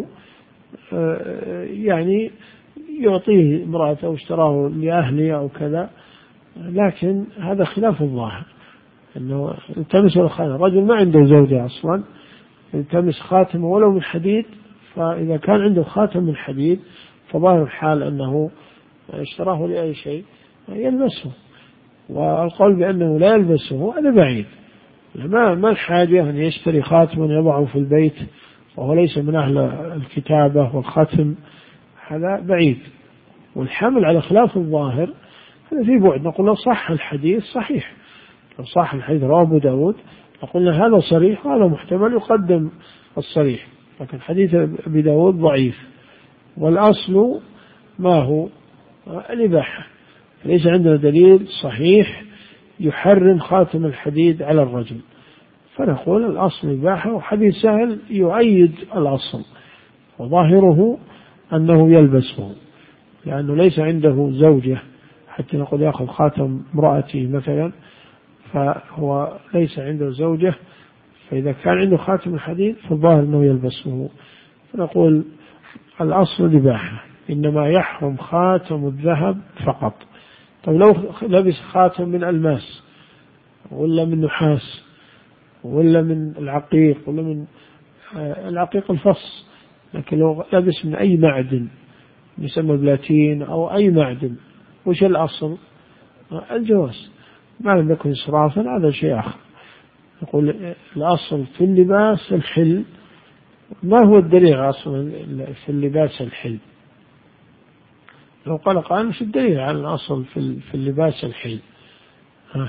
يعني يعطيه امرأته واشتراه لأهله أو كذا، لكن هذا خلاف الظاهر، أنه التمس الخاتم، رجل ما عنده زوجة أصلا التمس خاتم ولو من حديد، فإذا كان عنده خاتم من حديد فظاهر الحال أنه اشتراه لأي شيء يلبسه، والقول بأنه لا يلبسه هذا بعيد، ما ما الحاجة أن يشتري خاتما يضعه في البيت وهو ليس من أهل الكتابة والختم، هذا بعيد. والحمل على خلاف الظاهر هذا في بعد، نقول لو صح الحديث صحيح، لو صح الحديث رواه أبو داود قلنا هذا صريح وهذا محتمل يقدم الصريح، لكن حديث أبي داود ضعيف، والأصل ما هو الإباحة، ليس عندنا دليل صحيح يحرم خاتم الحديد على الرجل، فنقول الأصل إباحة، وحديث سهل يؤيد الأصل وظاهره أنه يلبسه، لأنه ليس عنده زوجة حتى نقول يأخذ خاتم امرأته مثلا، فهو ليس عنده زوجة، فإذا كان عنده خاتم الحديد فالظاهر أنه يلبسه، فنقول الأصل الإباحة، إنما يحرم خاتم الذهب فقط. طيب لو لبس خاتم من ألماس ولا من نحاس ولا من العقيق ولا من العقيق الفص، لكن لو لبس من أي معدن يسمى بلاتين أو أي معدن، وش الأصل؟ الجواز ما لم يكن إسرافا هذا شيء آخر. يقول الأصل في اللباس الحل. ما هو الدليل أصلا في اللباس الحل؟ لو قال قائل مش الدليل على الأصل في اللباس الحل؟ ها.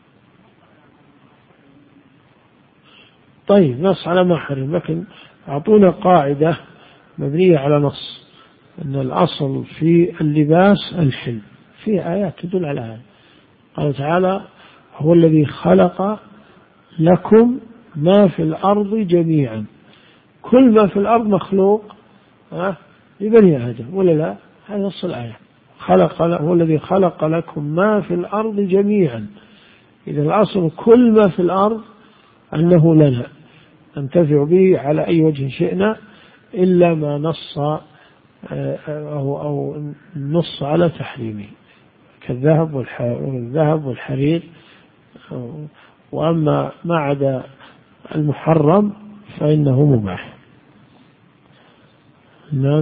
طيب نص على ما حرم، لكن أعطونا قاعدة مبنية على نص أن الأصل في اللباس الحل. في آيات تدل على هذا. قال تعالى هو الذي خلق لكم ما في الأرض جميعا. كل ما في الأرض مخلوق لبني آدم ولا لا؟ هذا نص الآية. خلق هو الذي خلق لكم ما في الأرض جميعا. إذا الأصل كل ما في الأرض أنه لنا ننتفع به على أي وجه شئنا إلا ما نص أو, أو نص على تحريمه كالذهب والذهب والحرير. وأما ما عدا المحرم فإنه مباح. نعم.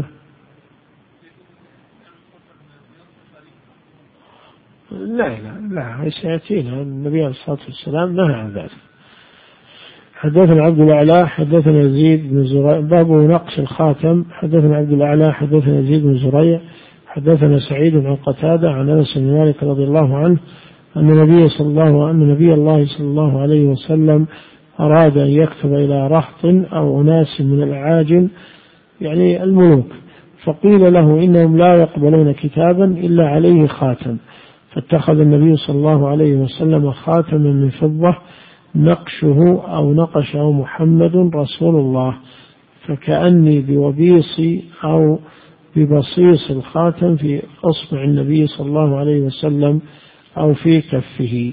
لا لا لا سيأتينا النبي عليه الصلاة والسلام نهى عن ذلك. حدثنا عبد الأعلى حدثنا يزيد بن زريع باب نقش الخاتم. حدثنا عبد الأعلى حدثنا يزيد بن زريع حدثنا سعيد عن قتادة عن أنس بن مالك رضي الله عنه أن النبي صلى الله أن نبي الله صلى الله عليه وسلم أراد أن يكتب إلى رهط أو أناس من الأعاجم يعني الملوك، فقيل له إنهم لا يقبلون كتابا إلا عليه خاتم، فاتخذ النبي صلى الله عليه وسلم خاتما من فضة نقشه أو نقشه محمد رسول الله، فكأني بوبيص أو ببصيص الخاتم في أصبع النبي صلى الله عليه وسلم أو في كفه.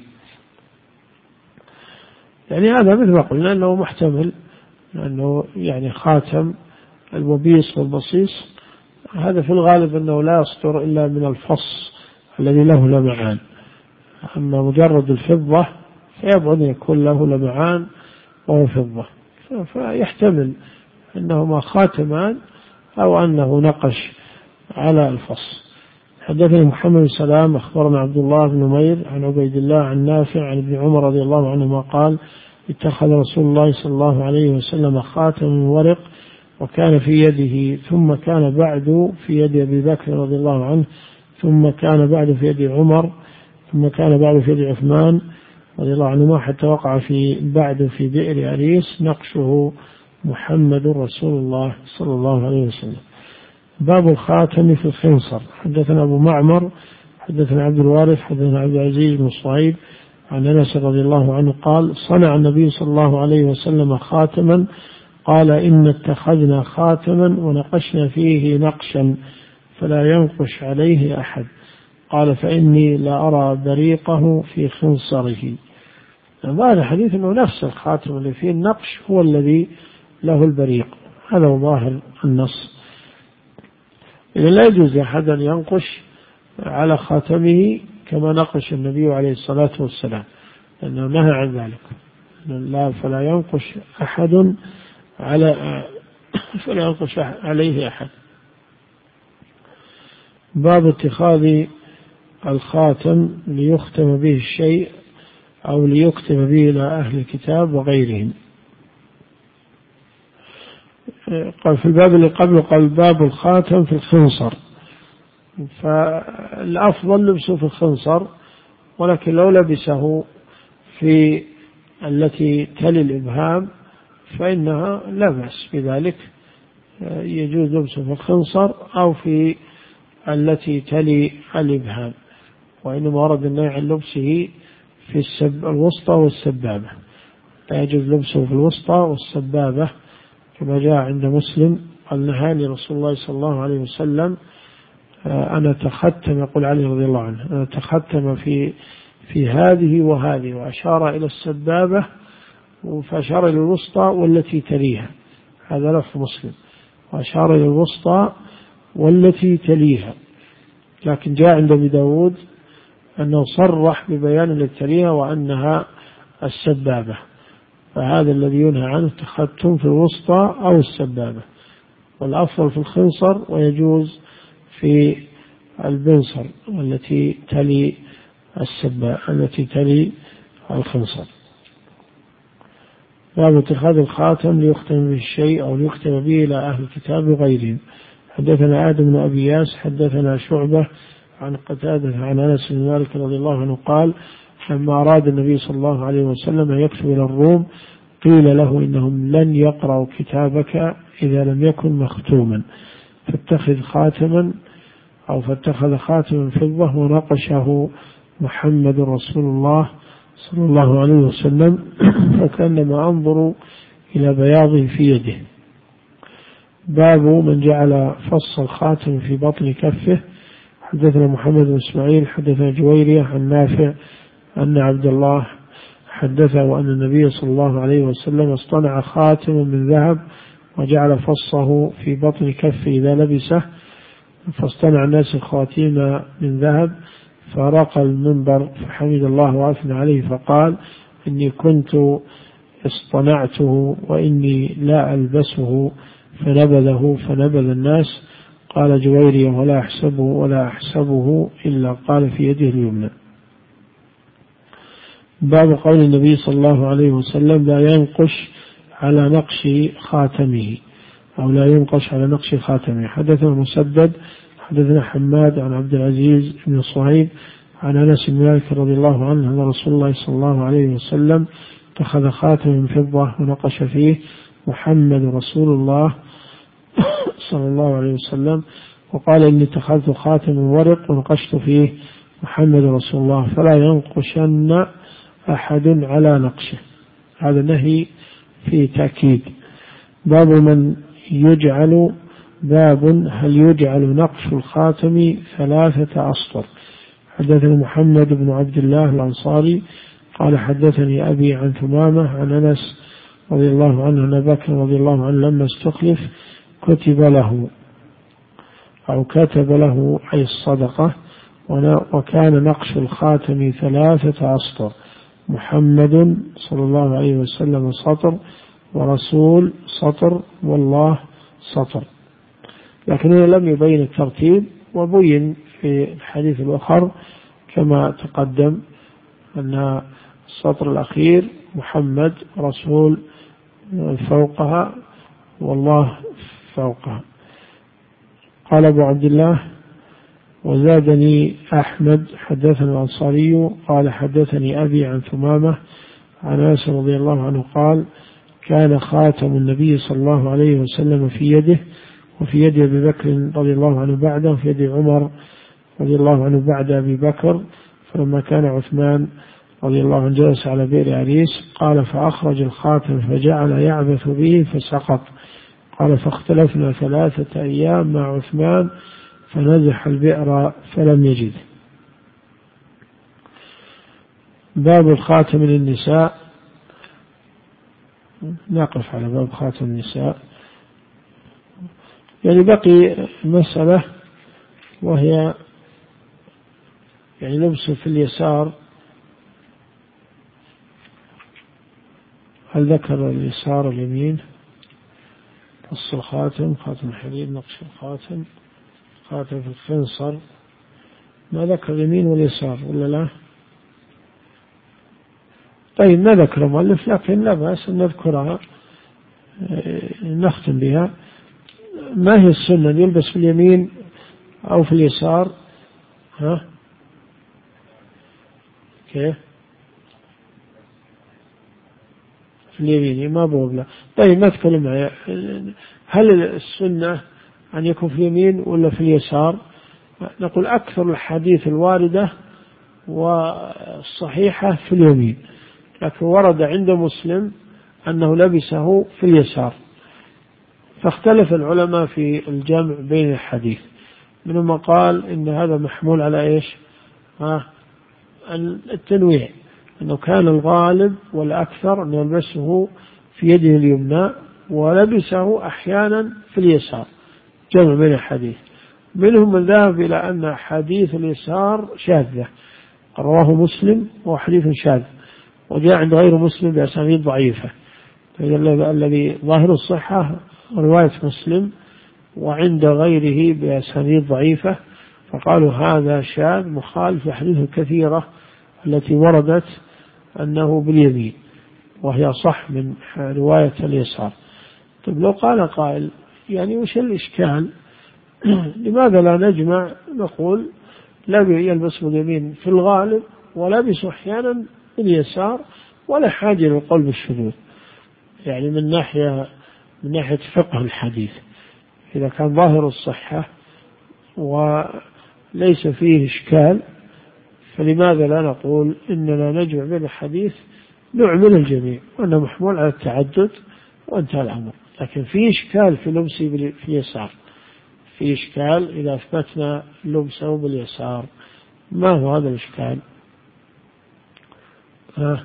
يعني هذا مثل ما قلنا أنه محتمل، لأنه يعني خاتم الوبيص والبصيص هذا في الغالب أنه لا يصدر إلا من الفص الذي له لمعان، أما مجرد الفضة فيبعد أن يكون له لمعان وهو فضة، فيحتمل أنهما خاتمان أو أنه نقش على الفص. حدثنا محمد بن سلام أخبرنا عبد الله بن نمير عن عبيد الله عن نافع عن ابن عمر رضي الله عنهما قال اتخذ رسول الله صلى الله عليه وسلم خاتم من ورق وكان في يده، ثم كان بعد في يد أبي بكر رضي الله عنه، ثم كان بعد في يد عمر، ثم كان بعد في يد عثمان رضي الله عنهما، حتى وقع في بعد في بئر أريس نقشه محمد رسول الله صلى الله عليه وسلم. باب الخاتم في الخنصر. حدثنا أبو معمر حدثنا عبد الوارث حدثنا عبد العزيز بن صعيب عن أنس رضي الله عنه قال صنع النبي صلى الله عليه وسلم خاتما، قال إن اتخذنا خاتما ونقشنا فيه نقشا فلا ينقش عليه أحد، قال فإني لا أرى بريقه في خنصره. هذا حديث أنه نفس الخاتم اللي فيه النقش هو الذي له البريق، هذا هو ظاهر النص. إذا لا يجوز أحد أن ينقش على خاتمه كما نقش النبي عليه الصلاة والسلام، لأنه نهى عن ذلك. لا فلا ينقش أحد على فلا ينقش عليه أحد. باب اتخاذ الخاتم ليختم به الشيء أو ليكتب به إلى أهل الكتاب وغيرهم. قال في الباب اللي قبله قال باب الخاتم في الخنصر، فالأفضل لبسه في الخنصر، ولكن لو لبسه في التي تلي الإبهام فإنها لا بأس بذلك، يجوز لبسه في الخنصر أو في التي تلي الإبهام، وإنما ورد النهي عن لبسه في السب الوسطى والسبابة، لا يجوز لبسه في الوسطى والسبابة كما جاء عند مسلم قال نهاني رسول الله صلى الله عليه وسلم أنا تختم، يقول علي رضي الله عنه أنا تختم في في هذه وهذه، وأشار إلى السبابة فأشار إلى الوسطى والتي تليها، هذا لفظ مسلم، وأشار إلى الوسطى والتي تليها، لكن جاء عند أبي داود أنه صرح ببيان التي تليها وأنها السبابة، فهذا الذي ينهى عنه التختم في الوسطى أو السبابة، والأفضل في الخنصر، ويجوز في البنصر التي تلي السباء التي تلي الخنصر. باب اتخاذ الخاتم ليختم به الشيء أو ليختم به إلى أهل الكتاب وغيرهم. حدثنا آدم بن أبي ياس حدثنا شعبة عن قتادة عن أنس بن مالك رضي الله عنه قال لما أراد النبي صلى الله عليه وسلم أن يكتب إلى الروم قيل له إنهم لن يقرأوا كتابك إذا لم يكن مختوما، فاتخذ خاتما أو فاتخذ خاتما فضة ونقشه محمد رسول الله صلى الله عليه وسلم فكأنما أنظر إلى بياضه في يده. باب من جعل فص الخاتم في بطن كفه. حدثنا محمد بن إسماعيل حدثنا جويرية عن نافع أن عبد الله حدثه أن النبي صلى الله عليه وسلم اصطنع خاتما من ذهب وجعل فصه في بطن كفه إذا لبسه، فاصطنع الناس خواتيم من ذهب، فرق المنبر فحمد الله وأثنى عليه فقال إني كنت اصطنعته وإني لا ألبسه، فنبذه فنبذ الناس. قال جويرية ولا أحسبه ولا أحسبه إلا قال في يده اليمنى. باب قول النبي صلى الله عليه وسلم لا ينقش على نقش خاتمه أو لا ينقش على نقش خاتمه. حدثنا مسدد حدثنا حماد عن عبد العزيز بن صهيب عن أنس بن مالك رضي الله عنه أن رسول الله صلى الله عليه وسلم اتخذ خاتم من فضة ونقش فيه محمد رسول الله صلى الله عليه وسلم، وقال إني اتخذت خاتم ورق ونقشت فيه محمد رسول الله فلا ينقشن أحد على نقشه. هذا نهي في تأكيد. باب من يجعل باب هل يجعل نقش الخاتم ثلاثة أسطر. حدثنا محمد بن عبد الله الأنصاري قال حدثني أبي عن ثمامة عن أنس رضي الله عنه أن بكر رضي الله عنه لما استخلف كتب له أو كتب له أي الصدقة، وكان نقش الخاتم ثلاثة أسطر، محمد صلى الله عليه وسلم سطر، ورسول سطر، والله سطر. لكنه لم يبين الترتيب، وبين في الحديث الآخر كما تقدم أن السطر الأخير محمد رسول فوقها والله فوقها. قال أبو عبد الله وزادني أحمد حدثنا الأنصاري قال حدثني أبي عن ثمامة عن أنس رضي الله عنه قال كان خاتم النبي صلى الله عليه وسلم في يده وفي يد أبي بكر رضي الله عنه بعده وفي يد عمر رضي الله عنه بعد أبي بكر، فلما كان عثمان رضي الله عنه جلس على بئر عريس قال فأخرج الخاتم فجعل يعبث به فسقط. قال فاختلفنا ثلاثة أيام مع عثمان فنزح البئر فلم يجد. باب الخاتم للنساء. نقف على باب خاتم النساء، يعني بقي مسألة وهي يعني لبسه في اليسار، هل ذكر اليسار اليمين؟ قص الخاتم، خاتم الحديد، نقش الخاتم، خاتم في الخنصر، ما ذكر اليمين واليسار ولا لا؟ طيب ما ذكر مؤلف، لكن لا بأس أن نذكرها نختم بها. ما هي السنة يلبس في اليمين أو في اليسار؟ ها كيف؟ في اليمين ما بقول. طيب ما تكلم معي، هل السنة أن يكون في اليمين ولا في اليسار؟ نقول أكثر الحديث الواردة والصحيحة في اليمين، لكن ورد عند مسلم أنه لبسه في اليسار، فاختلف العلماء في الجمع بين الحديث، منهم قال إن هذا محمول على إيش؟ ها التنويع، أنه كان الغالب والأكثر أن يلبسه في يده اليمنى ولبسه أحيانا في اليسار، جمع بين الحديث. منهم من ذهب إلى أن حديث اليسار شاذة رواه مسلم وحديث شاذ، وجاء عند غير مسلم بأسانيد ضعيفة، الذي ظاهر الصحة رواية مسلم وعند غيره بأسانيد ضعيفة، فقالوا هذا شاذ مخالف لحديث كثيرة التي وردت أنه باليمين، وهي صح من رواية اليسار. طيب لو قال قائل يعني وش الإشكال؟ لماذا لا نجمع نقول لا يلبس باليمين في الغالب ولبس أحيانا باليسار ولا حاجة للقول بالشذوذ، يعني من ناحية من ناحية فقه الحديث إذا كان ظاهر الصحة وليس فيه إشكال، فلماذا لا نقول إننا نجمع بين الحديث نعمل الجميع وأنه محمول على التعدد وانتهى الأمر. لكن في إشكال في لبسه باليسار، في إشكال إذا أثبتنا لبسه باليسار. ما هو هذا الإشكال؟ ها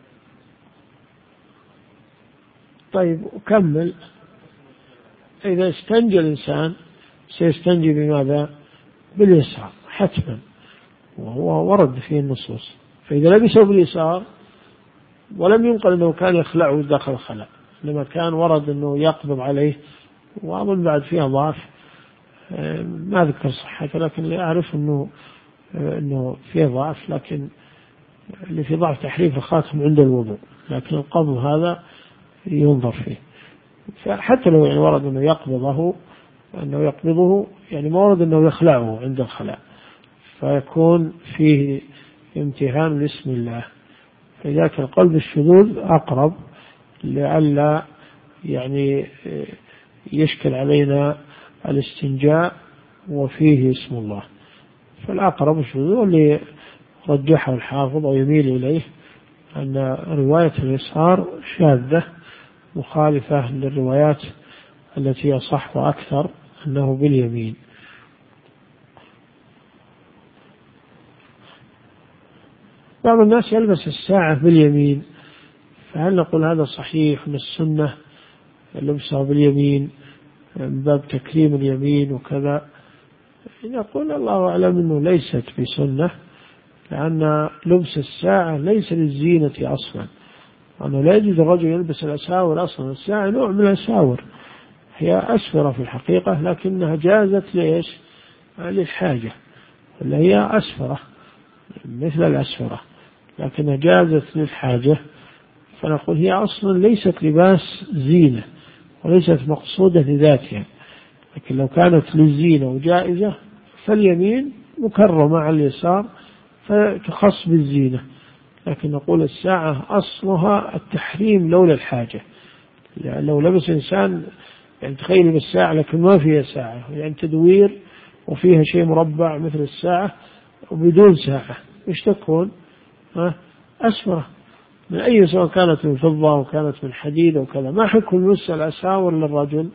طيب أكمل. إذا استنجى الإنسان سيستنجي بماذا؟ باليسار حتما، وهو ورد فيه النصوص. فإذا لبسه باليسار ولم ينقل أنه كان يخلعه داخل الخلاء، لما كان ورد أنه يقبض عليه، وأظن بعد فيها ضعف ما أذكر صحته، لكن اللي أعرف أنه أنه فيه ضعف، لكن اللي في ضعف تحريف الخاتم عند الوضوء، لكن القبض هذا ينظر فيه. فحتى لو يعني ورد أنه يقبضه أنه يقبضه يعني ما ورد أنه يخلعه عند الخلاء، فيكون فيه امتهان لاسم الله. فذاك القلب الشذوذ أقرب لئلا يعني يشكل علينا الاستنجاء وفيه اسم الله. فالأقرب الشذوذ اللي رجحه الحافظ ويميل إليه أن رواية اليسار شاذة مخالفة للروايات التي يصح وأكثر أنه باليمين. بعض الناس يلبس الساعة باليمين، فهل نقول هذا صحيح من السنة لبسها باليمين من باب تكريم اليمين وكذا؟ نقول الله أعلم أنه ليست بسنة، لأن لبس الساعة ليس للزينة أصلا، أنه لا يجوز الرجل يلبس الأساور أصلا. الساعة نوع من الأساور، هي أسفرة في الحقيقة، لكنها جازت ليش؟ للحاجة، اللي هي أسفرة مثل الأسفرة لكنها جازت للحاجة. فنقول هي أصلا ليست لباس زينة وليست مقصودة لذاتها، لكن لو كانت للزينة وجائزة فاليمين مكرمة على اليسار فتخص بالزينة. لكن نقول الساعة أصلها التحريم لولا الحاجة. يعني لو لبس إنسان يعني تخيل بالساعة لكن ما فيها ساعة، يعني تدوير وفيها شيء مربع مثل الساعة وبدون ساعة، إيش تكون؟ أسفرة من أي، سواء كانت من فضة أو كانت من حديد أو كذا. ما حكم لبس الأساور للرجل؟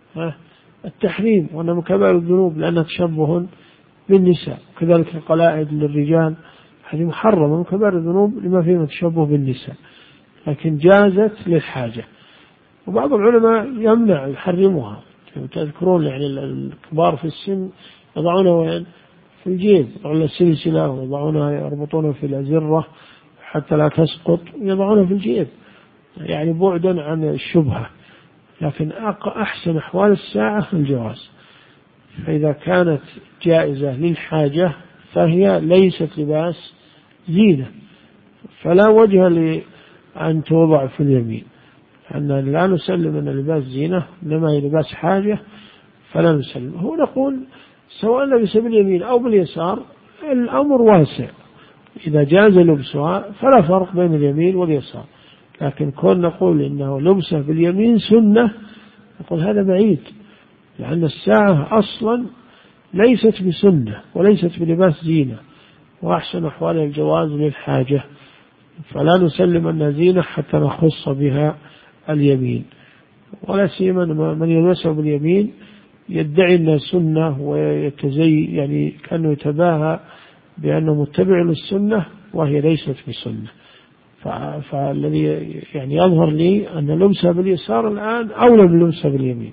التحريم، وأنه من كبائر الذنوب لأنه تشبه بالنساء. كذلك القلائد للرجال هذه محرمة من كبائر الذنوب لما فيه تشبه بالنساء، لكن جازت للحاجة. وبعض العلماء يمنع يحرمها. تذكرون يعني الكبار في السن يضعونها وين؟ في الجيب، يضعون السلسلة ويضعونها يربطونها في الأزرة حتى لا تسقط، يضعونها في الجيب يعني بعدا عن الشبهة. لكن أحسن أحوال الساعة الجواز، فإذا كانت جائزة للحاجة فهي ليست لباس زينة، فلا وجه لأن توضع في اليمين، أن لا نسلم أن لباس زينة إنما هي لباس حاجة فلا نسلم. هو نقول سواء لبس باليمين أو باليسار الأمر واسع، إذا جاز لبسها فلا فرق بين اليمين واليسار. لكن كون نقول إنه لبسه باليمين سنة، نقول هذا بعيد، لأن الساعة أصلا ليست بسنة وليست بلباس زينة، وأحسن أحوال الجواز للحاجة، فلا نسلم أنها زينة حتى نخص بها اليمين. ولا سيما من يلبسه باليمين يدعي أنها سنة ويتزي يعني كأنه يتباهى بأنه متبع للسنة وهي ليست بسنة. فالذي يعني يظهر لي أن لبسها باليسار الآن أولى من لبسها باليمين،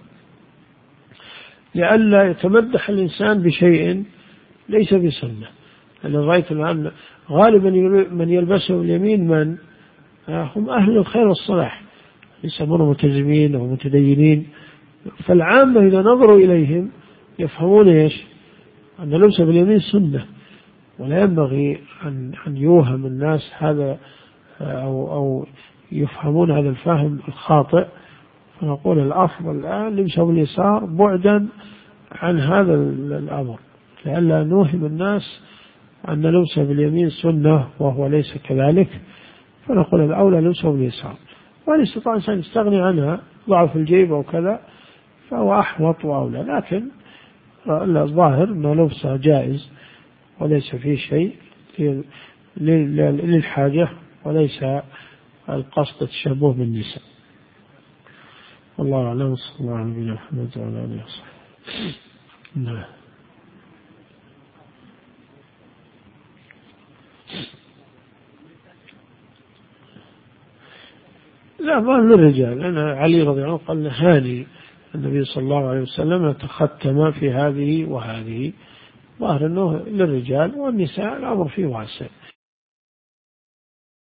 لئلا يتمدح الإنسان بشيء ليس بسنة. لأن رأيت الآن غالبا من يلبسه باليمين من هم أهل الخير والصلاح، يسمونه ملتزمين أو متدينين. فالعامة إذا نظروا إليهم يفهمون إيش؟ أن لبسه باليمين سنة، ولا ينبغي أن أن يوهم الناس هذا أو أو يفهمون هذا الفهم الخاطئ. فنقول الأفضل الآن لبسه باليسار بعدا عن هذا الأمر، لئلا نوهم الناس أن لبسه باليمين سنة وهو ليس كذلك. فنقول الأولى لبسه باليسار، وإن استطاع الإنسان يستغني عنها ضعف الجيب أو كذا فهو أحوط وأولى، لكن الظاهر أنه لبسه جائز وليس فيه شيء للحاجة وليس القصد التشبه بالنساء. والله أعلم. صلى الله عليه وسلم وعلى آله وصحبه. نعم. لا ما للرجال، أنا علي رضي الله عنه قال نهاني النبي صلى الله عليه وسلم تختم في هذه وهذه، ظاهر أنه للرجال، والنساء الأمر فيه واسع.